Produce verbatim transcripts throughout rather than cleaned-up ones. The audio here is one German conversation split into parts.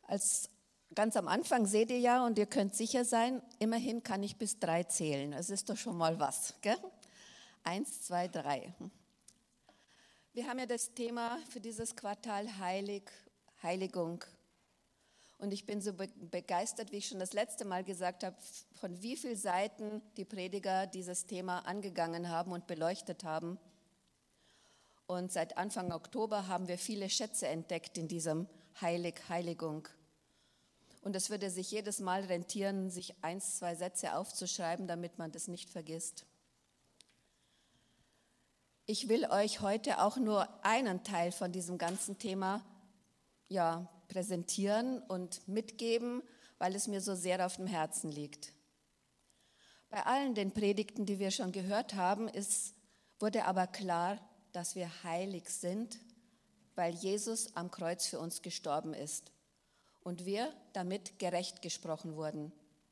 Als ganz am Anfang seht ihr ja, und ihr könnt sicher sein, immerhin kann ich bis drei zählen. Das ist doch schon mal was, gell? Eins, zwei, drei. Wir haben ja das Thema für dieses Quartal Heilig, Heiligung. Und ich bin so begeistert, wie ich schon das letzte Mal gesagt habe, von wie vielen Seiten die Prediger dieses Thema angegangen haben und beleuchtet haben. Und seit Anfang Oktober haben wir viele Schätze entdeckt in diesem Heilig, Heiligung. Und es würde sich jedes Mal rentieren, sich eins, zwei Sätze aufzuschreiben, damit man das nicht vergisst. Ich will euch heute auch nur einen Teil von diesem ganzen Thema ja, präsentieren und mitgeben, weil es mir so sehr auf dem Herzen liegt. Bei allen den Predigten, die wir schon gehört haben, ist, wurde aber klar, dass wir heilig sind, weil Jesus am Kreuz für uns gestorben ist und wir damit gerecht gesprochen wurden.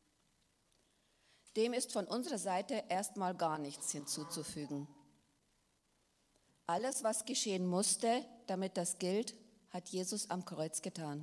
Dem ist von unserer Seite erstmal gar nichts hinzuzufügen. Alles, was geschehen musste, damit das gilt, hat Jesus am Kreuz getan.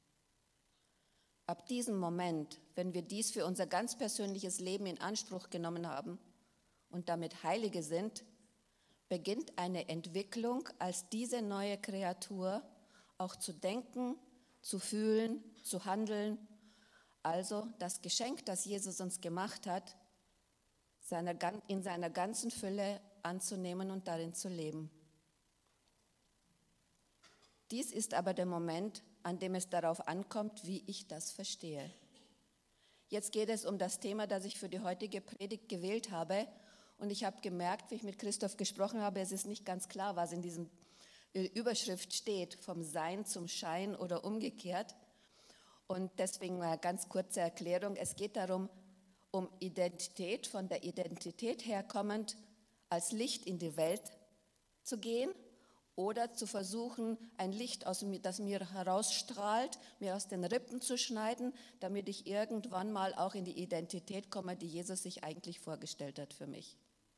Ab diesem Moment, wenn wir dies für unser ganz persönliches Leben in Anspruch genommen haben und damit Heilige sind, beginnt eine Entwicklung als diese neue Kreatur auch zu denken, zu fühlen, zu handeln. Also das Geschenk, das Jesus uns gemacht hat, in seiner ganzen Fülle anzunehmen und darin zu leben. Dies ist aber der Moment, an dem es darauf ankommt, wie ich das verstehe. Jetzt geht es um das Thema, das ich für die heutige Predigt gewählt habe. Und ich habe gemerkt, wie ich mit Christoph gesprochen habe, es ist nicht ganz klar, was in diesem Überschrift steht, vom Sein zum Schein oder umgekehrt. Und deswegen eine ganz kurze Erklärung. Es geht darum, um Identität, von der Identität herkommend, als Licht in die Welt zu gehen oder zu versuchen, ein Licht, aus, das mir herausstrahlt, mir aus den Rippen zu schneiden, damit ich irgendwann mal auch in die Identität komme, die Jesus sich eigentlich vorgestellt hat für mich.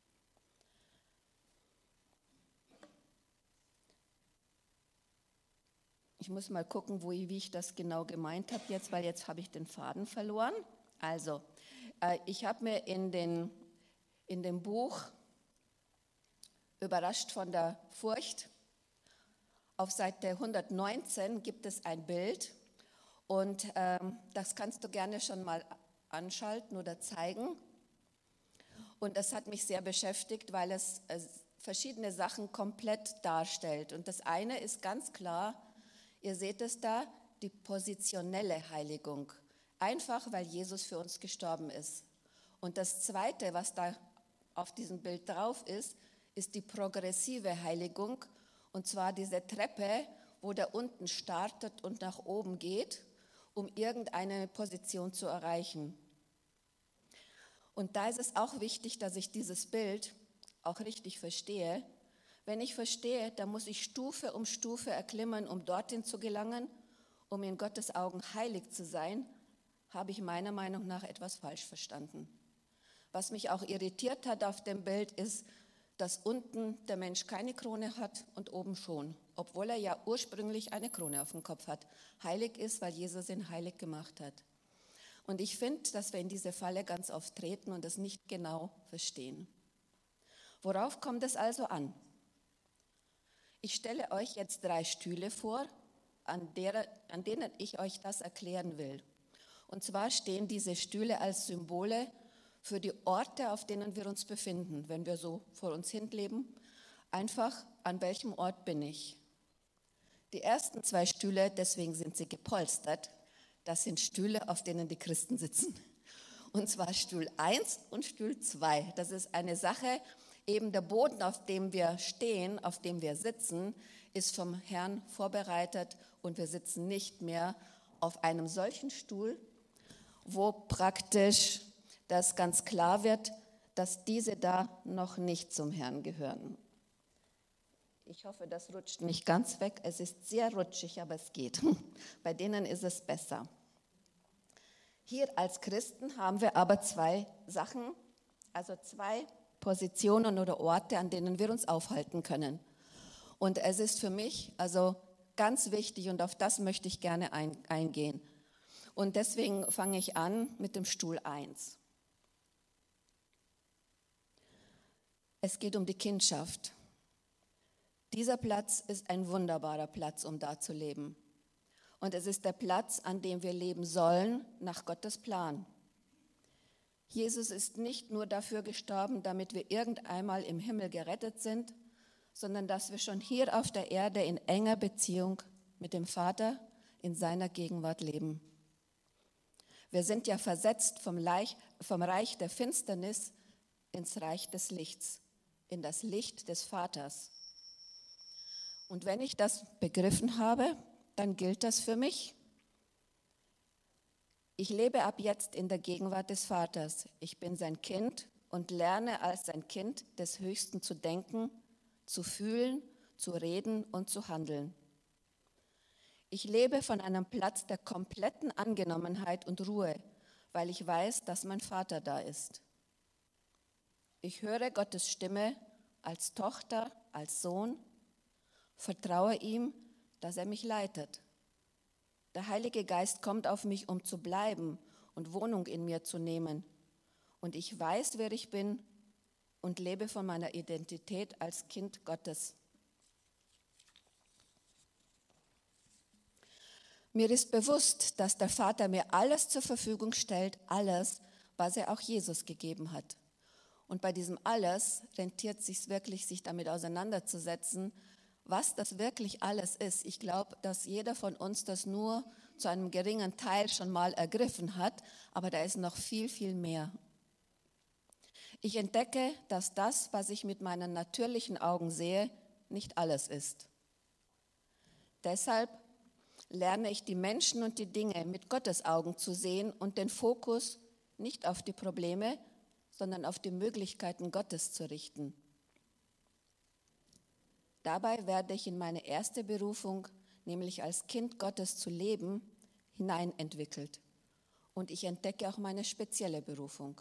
Ich muss mal gucken, wo ich, wie ich das genau gemeint habe jetzt, weil jetzt habe ich den Faden verloren. Also, äh, ich habe mir in, den, in dem Buch Überrascht von der Furcht, auf Seite hundertneunzehn gibt es ein Bild und ähm, das kannst du gerne schon mal anschalten oder zeigen. Und das hat mich sehr beschäftigt, weil es äh, verschiedene Sachen komplett darstellt. Und das eine ist ganz klar, ihr seht es da, die positionelle Heiligung. Einfach, weil Jesus für uns gestorben ist. Und das Zweite, was da auf diesem Bild drauf ist, ist die progressive Heiligung. Und zwar diese Treppe, wo der unten startet und nach oben geht, um irgendeine Position zu erreichen. Und da ist es auch wichtig, dass ich dieses Bild auch richtig verstehe. Wenn ich verstehe, dann muss ich Stufe um Stufe erklimmen, um dorthin zu gelangen, um in Gottes Augen heilig zu sein, habe ich meiner Meinung nach etwas falsch verstanden. Was mich auch irritiert hat auf dem Bild ist, dass unten der Mensch keine Krone hat und oben schon, obwohl er ja ursprünglich eine Krone auf dem Kopf hat. Heilig ist, weil Jesus ihn heilig gemacht hat. Und ich finde, dass wir in diese Falle ganz oft treten und das nicht genau verstehen. Worauf kommt es also an? Ich stelle euch jetzt drei Stühle vor, an, der, an denen ich euch das erklären will. Und zwar stehen diese Stühle als Symbole für die Orte, auf denen wir uns befinden, wenn wir so vor uns hin leben. Einfach, an welchem Ort bin ich? Die ersten zwei Stühle, deswegen sind sie gepolstert, das sind Stühle, auf denen die Christen sitzen. Und zwar Stuhl eins und Stuhl zwei. Das ist eine Sache, eben der Boden, auf dem wir stehen, auf dem wir sitzen, ist vom Herrn vorbereitet und wir sitzen nicht mehr auf einem solchen Stuhl, wo praktisch das ganz klar wird, dass diese da noch nicht zum Herrn gehören. Ich hoffe, das rutscht nicht ganz weg. Es ist sehr rutschig, aber es geht. Bei denen ist es besser. Hier als Christen haben wir aber zwei Sachen, also zwei Positionen oder Orte, an denen wir uns aufhalten können. Und es ist für mich also ganz wichtig und auf das möchte ich gerne ein, eingehen. Und deswegen fange ich an mit dem Stuhl eins. Es geht um die Kindschaft. Dieser Platz ist ein wunderbarer Platz, um da zu leben. Und es ist der Platz, an dem wir leben sollen, nach Gottes Plan. Jesus ist nicht nur dafür gestorben, damit wir irgendeinmal im Himmel gerettet sind, sondern dass wir schon hier auf der Erde in enger Beziehung mit dem Vater in seiner Gegenwart leben. Wir sind ja versetzt vom, Leich, vom Reich der Finsternis ins Reich des Lichts, in das Licht des Vaters. Und wenn ich das begriffen habe, dann gilt das für mich. Ich lebe ab jetzt in der Gegenwart des Vaters. Ich bin sein Kind und lerne als sein Kind des Höchsten zu denken, zu fühlen, zu reden und zu handeln. Ich lebe von einem Platz der kompletten Angenommenheit und Ruhe, weil ich weiß, dass mein Vater da ist. Ich höre Gottes Stimme als Tochter, als Sohn, vertraue ihm, dass er mich leitet. Der Heilige Geist kommt auf mich, um zu bleiben und Wohnung in mir zu nehmen. Und ich weiß, wer ich bin und lebe von meiner Identität als Kind Gottes. Mir ist bewusst, dass der Vater mir alles zur Verfügung stellt, alles, was er auch Jesus gegeben hat. Und bei diesem alles rentiert es sich wirklich, sich damit auseinanderzusetzen, was das wirklich alles ist. Ich glaube, dass jeder von uns das nur zu einem geringen Teil schon mal ergriffen hat, aber da ist noch viel, viel mehr. Ich entdecke, dass das, was ich mit meinen natürlichen Augen sehe, nicht alles ist. Deshalb lerne ich die Menschen und die Dinge mit Gottes Augen zu sehen und den Fokus nicht auf die Probleme, sondern auf die Möglichkeiten Gottes zu richten. Dabei werde ich in meine erste Berufung, nämlich als Kind Gottes zu leben, hineinentwickelt. Und ich entdecke auch meine spezielle Berufung.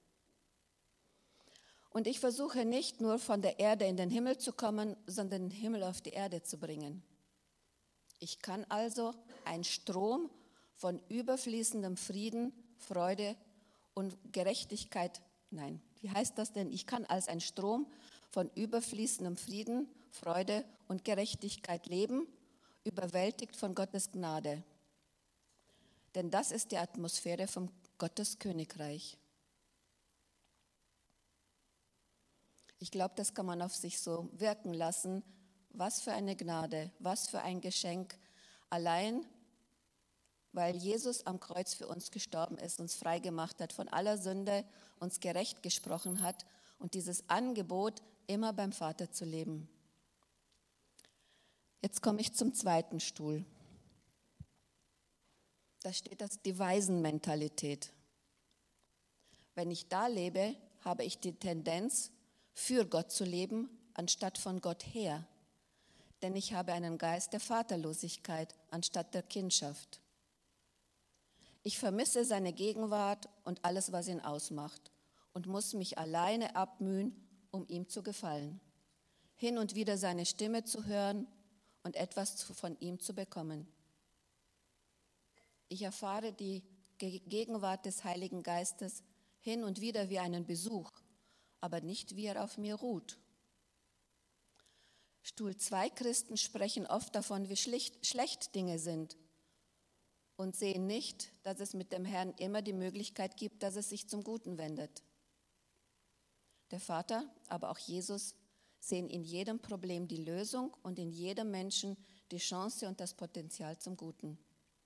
Und ich versuche nicht nur von der Erde in den Himmel zu kommen, sondern den Himmel auf die Erde zu bringen. Ich kann also ein Strom von überfließendem Frieden, Freude und Gerechtigkeit, nein, wie heißt das denn? Ich kann als ein Strom von überfließendem Frieden, Freude und Gerechtigkeit leben, überwältigt von Gottes Gnade. Denn das ist die Atmosphäre vom Gottes Königreich. Ich glaube, das kann man auf sich so wirken lassen. Was für eine Gnade, was für ein Geschenk. Allein, weil Jesus am Kreuz für uns gestorben ist, uns frei gemacht hat von aller Sünde, uns gerecht gesprochen hat und dieses Angebot, immer beim Vater zu leben. Jetzt komme ich zum zweiten Stuhl. Da steht das, die Waisenmentalität. Wenn ich da lebe, habe ich die Tendenz, für Gott zu leben, anstatt von Gott her. Denn ich habe einen Geist der Vaterlosigkeit anstatt der Kindschaft. Ich vermisse seine Gegenwart und alles, was ihn ausmacht, und muss mich alleine abmühen, um ihm zu gefallen. Hin und wieder seine Stimme zu hören und etwas von ihm zu bekommen. Ich erfahre die Gegenwart des Heiligen Geistes hin und wieder wie einen Besuch, aber nicht wie er auf mir ruht. Stuhl zwei Christen sprechen oft davon, wie schlicht, schlecht Dinge sind und sehen nicht, dass es mit dem Herrn immer die Möglichkeit gibt, dass es sich zum Guten wendet. Der Vater, aber auch Jesus sehen in jedem Problem die Lösung und in jedem Menschen die Chance und das Potenzial zum Guten.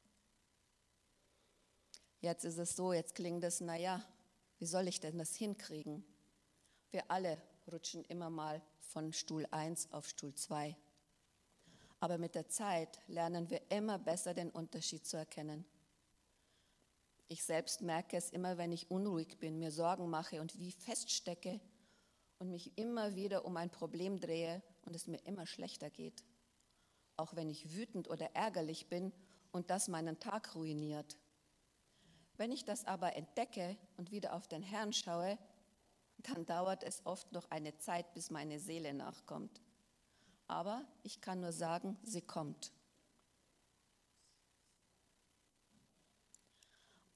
Jetzt ist es so, jetzt klingt es, naja, wie soll ich denn das hinkriegen? Wir alle rutschen immer mal von Stuhl eins auf Stuhl zwei. Aber mit der Zeit lernen wir immer besser den Unterschied zu erkennen. Ich selbst merke es immer, wenn ich unruhig bin, mir Sorgen mache und wie feststecke und mich immer wieder um ein Problem drehe und es mir immer schlechter geht. Auch wenn ich wütend oder ärgerlich bin und das meinen Tag ruiniert. Wenn ich das aber entdecke und wieder auf den Herrn schaue, dann dauert es oft noch eine Zeit, bis meine Seele nachkommt. Aber ich kann nur sagen, sie kommt.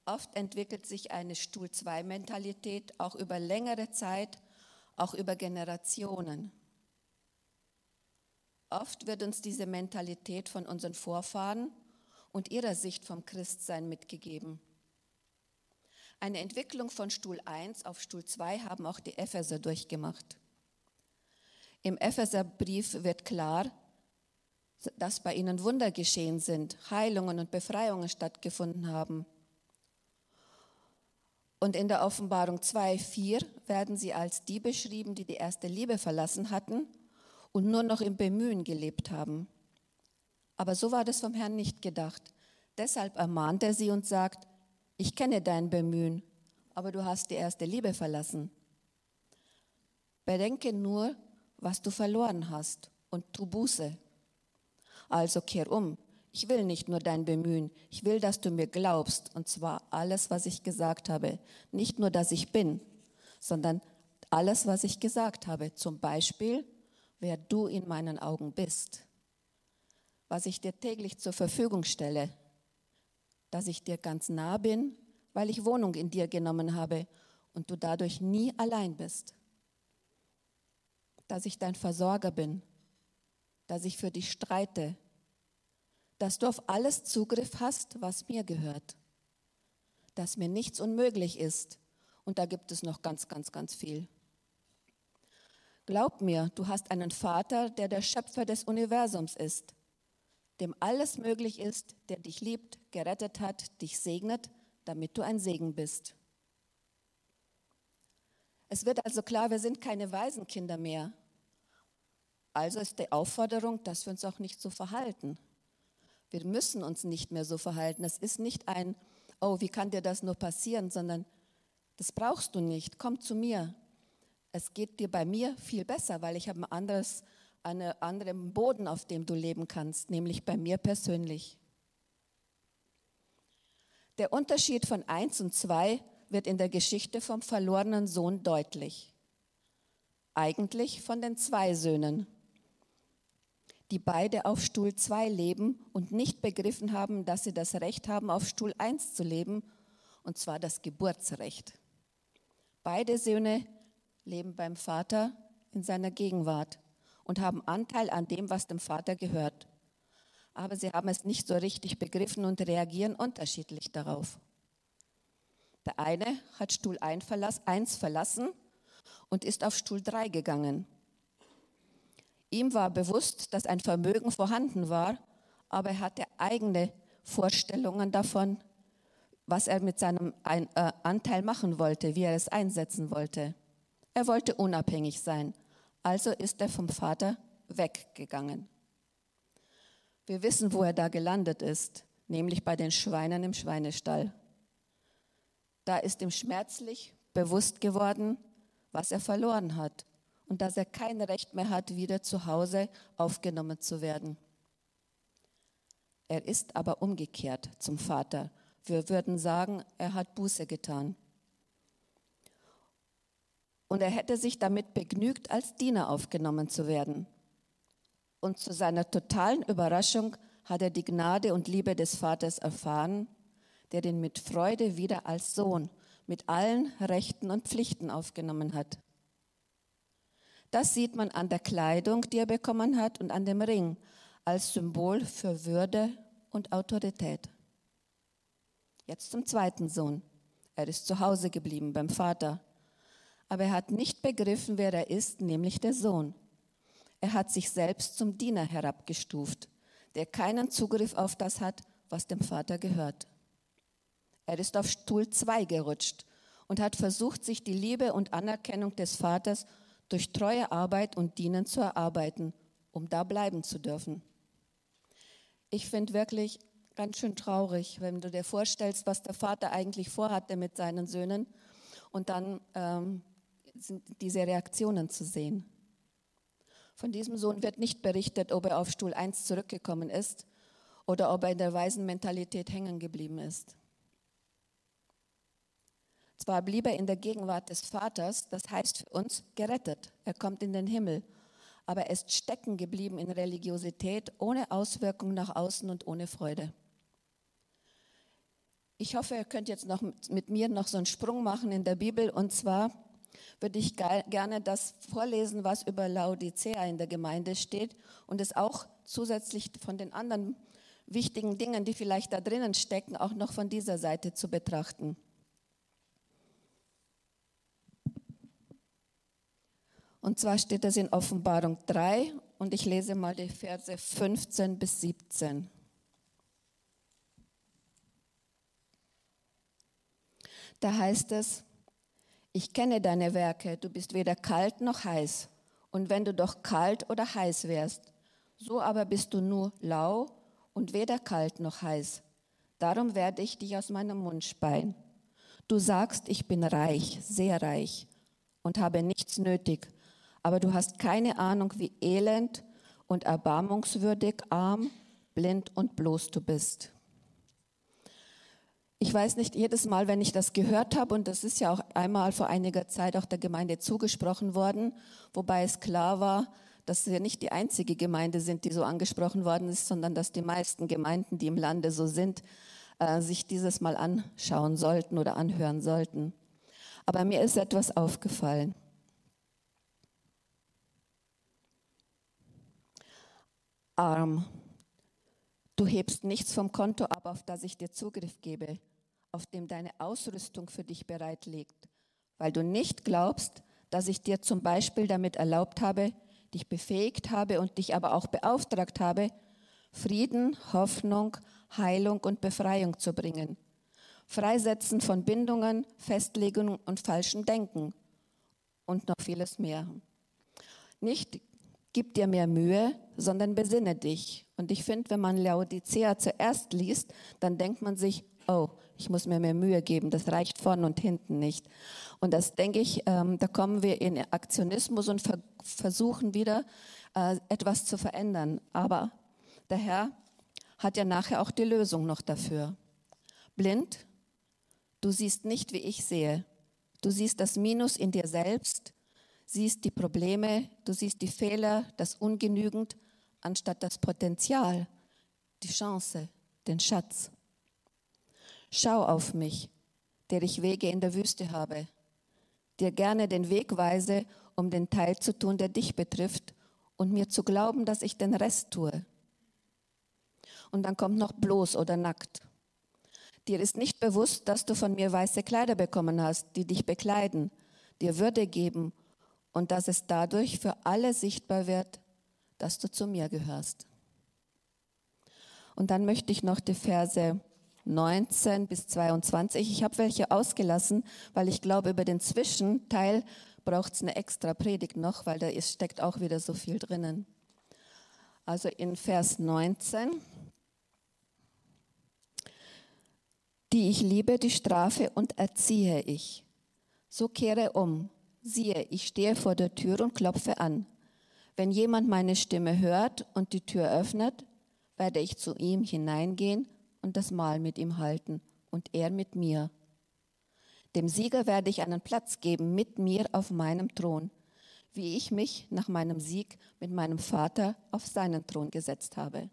Oft entwickelt sich eine Stuhl-zwei-Mentalität auch über längere Zeit, auch über Generationen. Oft wird uns diese Mentalität von unseren Vorfahren und ihrer Sicht vom Christsein mitgegeben. Eine Entwicklung von Stuhl eins auf Stuhl zwei haben auch die Epheser durchgemacht. Im Epheserbrief wird klar, dass bei ihnen Wunder geschehen sind, Heilungen und Befreiungen stattgefunden haben. Und in der Offenbarung zwei, vier werden sie als die beschrieben, die die erste Liebe verlassen hatten und nur noch im Bemühen gelebt haben. Aber so war das vom Herrn nicht gedacht. Deshalb ermahnt er sie und sagt, ich kenne dein Bemühen, aber du hast die erste Liebe verlassen. Bedenke nur, was du verloren hast und tu Buße. Also kehr um. Ich will nicht nur dein Bemühen, ich will, dass du mir glaubst, und zwar alles, was ich gesagt habe. Nicht nur, dass ich bin, sondern alles, was ich gesagt habe. Zum Beispiel, wer du in meinen Augen bist, was ich dir täglich zur Verfügung stelle, dass ich dir ganz nah bin, weil ich Wohnung in dir genommen habe und du dadurch nie allein bist. Dass ich dein Versorger bin, dass ich für dich streite, dass du auf alles Zugriff hast, was mir gehört, dass mir nichts unmöglich ist und da gibt es noch ganz, ganz, ganz viel. Glaub mir, du hast einen Vater, der der Schöpfer des Universums ist, dem alles möglich ist, der dich liebt, gerettet hat, dich segnet, damit du ein Segen bist. Es wird also klar, wir sind keine Waisenkinder mehr. Also ist die Aufforderung, dass wir uns auch nicht so verhalten. Wir müssen uns nicht mehr so verhalten. Es ist nicht ein, oh, wie kann dir das nur passieren, sondern das brauchst du nicht. Komm zu mir. Es geht dir bei mir viel besser, weil ich habe ein anderes, einen anderen Boden, auf dem du leben kannst, nämlich bei mir persönlich. Der Unterschied von eins und zwei wird in der Geschichte vom verlorenen Sohn deutlich. Eigentlich von den zwei Söhnen, die beide auf Stuhl zwei leben und nicht begriffen haben, dass sie das Recht haben, auf Stuhl eins zu leben, und zwar das Geburtsrecht. Beide Söhne leben beim Vater in seiner Gegenwart und haben Anteil an dem, was dem Vater gehört. Aber sie haben es nicht so richtig begriffen und reagieren unterschiedlich darauf. Der eine hat Stuhl eins verlassen und ist auf Stuhl drei gegangen. Ihm war bewusst, dass ein Vermögen vorhanden war, aber er hatte eigene Vorstellungen davon, was er mit seinem Anteil machen wollte, wie er es einsetzen wollte. Er wollte unabhängig sein, also ist er vom Vater weggegangen. Wir wissen, wo er da gelandet ist, nämlich bei den Schweinen im Schweinestall. Da ist ihm schmerzlich bewusst geworden, was er verloren hat und dass er kein Recht mehr hat, wieder zu Hause aufgenommen zu werden. Er ist aber umgekehrt zum Vater. Wir würden sagen, er hat Buße getan. Und er hätte sich damit begnügt, als Diener aufgenommen zu werden. Und zu seiner totalen Überraschung hat er die Gnade und Liebe des Vaters erfahren, der ihn mit Freude wieder als Sohn mit allen Rechten und Pflichten aufgenommen hat. Das sieht man an der Kleidung, die er bekommen hat, und an dem Ring als Symbol für Würde und Autorität. Jetzt zum zweiten Sohn. Er ist zu Hause geblieben beim Vater. Aber er hat nicht begriffen, wer er ist, nämlich der Sohn. Er hat sich selbst zum Diener herabgestuft, der keinen Zugriff auf das hat, was dem Vater gehört. Er ist auf Stuhl zwei gerutscht und hat versucht, sich die Liebe und Anerkennung des Vaters durch treue Arbeit und Dienen zu erarbeiten, um da bleiben zu dürfen. Ich finde wirklich ganz schön traurig, wenn du dir vorstellst, was der Vater eigentlich vorhatte mit seinen Söhnen und dann ähm, sind diese Reaktionen zu sehen. Von diesem Sohn wird nicht berichtet, ob er auf Stuhl eins zurückgekommen ist oder ob er in der Waisenmentalität hängen geblieben ist. Zwar blieb er in der Gegenwart des Vaters, das heißt für uns gerettet. Er kommt in den Himmel, aber er ist stecken geblieben in Religiosität, ohne Auswirkung nach außen und ohne Freude. Ich hoffe, ihr könnt jetzt noch mit mir noch so einen Sprung machen in der Bibel. Und zwar würde ich gerne das vorlesen, was über Laodicea in der Gemeinde steht und es auch zusätzlich von den anderen wichtigen Dingen, die vielleicht da drinnen stecken, auch noch von dieser Seite zu betrachten. Und zwar steht das in Offenbarung drei und ich lese mal die Verse fünfzehn bis siebzehn. Da heißt es: Ich kenne deine Werke, du bist weder kalt noch heiß. Und wenn du doch kalt oder heiß wärst, so aber bist du nur lau und weder kalt noch heiß. Darum werde ich dich aus meinem Mund speien. Du sagst, ich bin reich, sehr reich und habe nichts nötig, aber du hast keine Ahnung, wie elend und erbarmungswürdig, arm, blind und bloß du bist. Ich weiß nicht, jedes Mal, wenn ich das gehört habe, und das ist ja auch einmal vor einiger Zeit auch der Gemeinde zugesprochen worden, wobei es klar war, dass wir nicht die einzige Gemeinde sind, die so angesprochen worden ist, sondern dass die meisten Gemeinden, die im Lande so sind, äh, sich dieses mal anschauen sollten oder anhören sollten. Aber mir ist etwas aufgefallen. Arm, du hebst nichts vom Konto ab, auf das ich dir Zugriff gebe, auf dem deine Ausrüstung für dich bereit liegt, weil du nicht glaubst, dass ich dir zum Beispiel damit erlaubt habe, dich befähigt habe und dich aber auch beauftragt habe, Frieden, Hoffnung, Heilung und Befreiung zu bringen, Freisetzen von Bindungen, Festlegungen und falschem Denken und noch vieles mehr. Nicht gib dir mehr Mühe, sondern besinne dich. Und ich finde, wenn man Laodicea zuerst liest, dann denkt man sich, oh, ich muss mir mehr Mühe geben, das reicht vorn und hinten nicht. Und das denke ich, ähm, da kommen wir in Aktionismus und ver- versuchen wieder äh, etwas zu verändern. Aber der Herr hat ja nachher auch die Lösung noch dafür. Blind, du siehst nicht, wie ich sehe. Du siehst das Minus in dir selbst, siehst die Probleme, du siehst die Fehler, das Ungenügend, anstatt das Potenzial, die Chance, den Schatz. Schau auf mich, der ich Wege in der Wüste habe, dir gerne den Weg weise, um den Teil zu tun, der dich betrifft, und mir zu glauben, dass ich den Rest tue. Und dann kommt noch bloß oder nackt. Dir ist nicht bewusst, dass du von mir weiße Kleider bekommen hast, die dich bekleiden, dir Würde geben und dass es dadurch für alle sichtbar wird, dass du zu mir gehörst. Und dann möchte ich noch die Verse neunzehn bis zweiundzwanzig. Ich habe welche ausgelassen, weil ich glaube, über den Zwischenteil braucht es eine extra Predigt noch, weil da ist, steckt auch wieder so viel drinnen. Also in Vers neunzehn. Die ich liebe, die strafe und erziehe ich. So kehre um. Siehe, ich stehe vor der Tür und klopfe an. Wenn jemand meine Stimme hört und die Tür öffnet, werde ich zu ihm hineingehen und das Mahl mit ihm halten und er mit mir. Dem Sieger werde ich einen Platz geben mit mir auf meinem Thron, wie ich mich nach meinem Sieg mit meinem Vater auf seinen Thron gesetzt habe.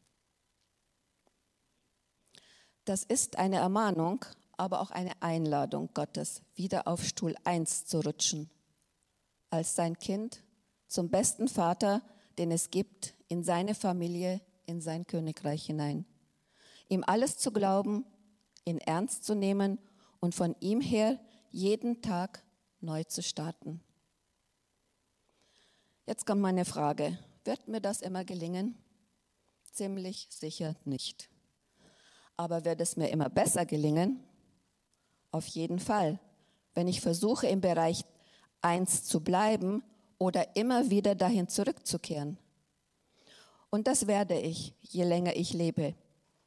Das ist eine Ermahnung, aber auch eine Einladung Gottes, wieder auf Stuhl eins zu rutschen. Als sein Kind zum besten Vater, den es gibt, in seine Familie, in sein Königreich hinein. Ihm alles zu glauben, ihn ernst zu nehmen und von ihm her jeden Tag neu zu starten. Jetzt kommt meine Frage, wird mir das immer gelingen? Ziemlich sicher nicht. Aber wird es mir immer besser gelingen? Auf jeden Fall, wenn ich versuche, im Bereich eins zu bleiben oder immer wieder dahin zurückzukehren. Und das werde ich, je länger ich lebe.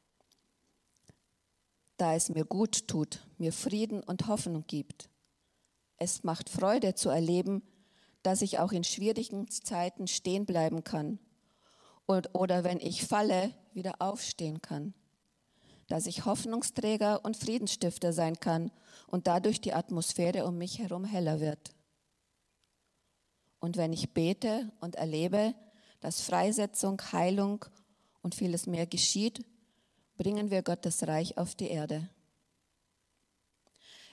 Da es mir gut tut, mir Frieden und Hoffnung gibt. Es macht Freude zu erleben, dass ich auch in schwierigen Zeiten stehen bleiben kann und, oder wenn ich falle, wieder aufstehen kann. Dass ich Hoffnungsträger und Friedensstifter sein kann und dadurch die Atmosphäre um mich herum heller wird. Und wenn ich bete und erlebe, dass Freisetzung, Heilung und vieles mehr geschieht, bringen wir Gottes Reich auf die Erde.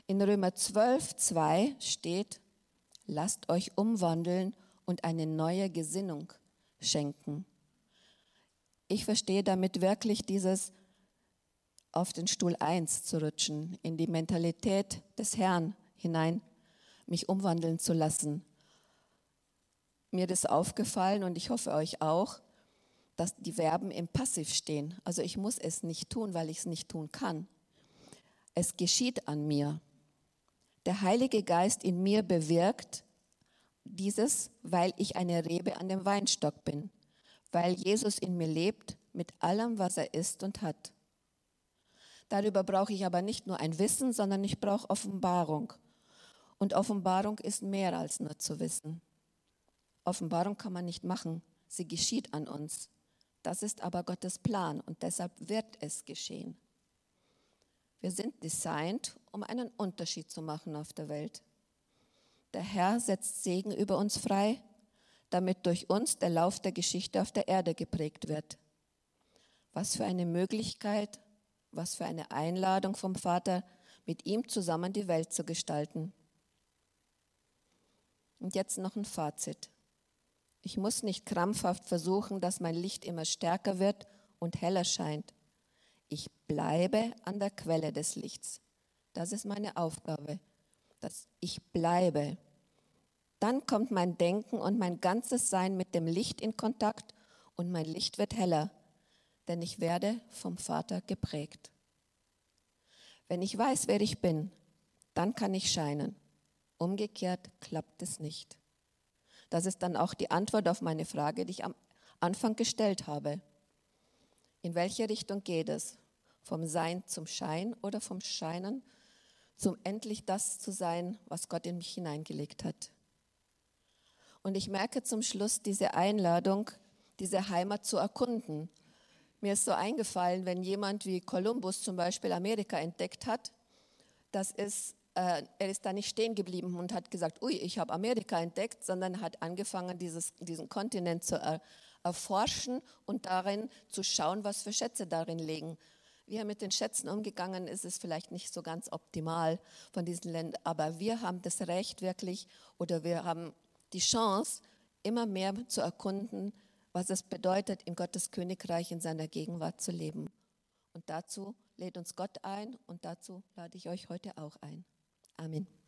In Römer zwölf, zwei steht, lasst euch umwandeln und eine neue Gesinnung schenken. Ich verstehe damit wirklich dieses auf den Stuhl eins zu rutschen, in die Mentalität des Herrn hinein, mich umwandeln zu lassen. Mir ist aufgefallen und ich hoffe euch auch, dass die Verben im Passiv stehen. Also ich muss es nicht tun, weil ich es nicht tun kann. Es geschieht an mir. Der Heilige Geist in mir bewirkt dieses, weil ich eine Rebe an dem Weinstock bin, weil Jesus in mir lebt mit allem, was er ist und hat. Darüber brauche ich aber nicht nur ein Wissen, sondern ich brauche Offenbarung. Und Offenbarung ist mehr als nur zu wissen. Offenbarung kann man nicht machen, sie geschieht an uns. Das ist aber Gottes Plan und deshalb wird es geschehen. Wir sind designt, um einen Unterschied zu machen auf der Welt. Der Herr setzt Segen über uns frei, damit durch uns der Lauf der Geschichte auf der Erde geprägt wird. Was für eine Möglichkeit, was für eine Einladung vom Vater, mit ihm zusammen die Welt zu gestalten. Und jetzt noch ein Fazit. Ich muss nicht krampfhaft versuchen, dass mein Licht immer stärker wird und heller scheint. Ich bleibe an der Quelle des Lichts. Das ist meine Aufgabe, dass ich bleibe. Dann kommt mein Denken und mein ganzes Sein mit dem Licht in Kontakt und mein Licht wird heller, denn ich werde vom Vater geprägt. Wenn ich weiß, wer ich bin, dann kann ich scheinen. Umgekehrt klappt es nicht. Das ist dann auch die Antwort auf meine Frage, die ich am Anfang gestellt habe. In welche Richtung geht es? Vom Sein zum Schein oder vom Scheinen zum endlich das zu sein, was Gott in mich hineingelegt hat? Und ich merke zum Schluss diese Einladung, diese Heimat zu erkunden. Mir ist so eingefallen, wenn jemand wie Kolumbus zum Beispiel Amerika entdeckt hat, das ist, äh, er ist da nicht stehen geblieben und hat gesagt, ui, ich habe Amerika entdeckt, sondern hat angefangen, dieses, diesen Kontinent zu er, erforschen und darin zu schauen, was für Schätze darin liegen. Wie er mit den Schätzen umgegangen ist, ist vielleicht nicht so ganz optimal von diesen Ländern, aber wir haben das Recht wirklich oder wir haben die Chance, immer mehr zu erkunden, was es bedeutet, in Gottes Königreich in seiner Gegenwart zu leben. Und dazu lädt uns Gott ein und dazu lade ich euch heute auch ein. Amen.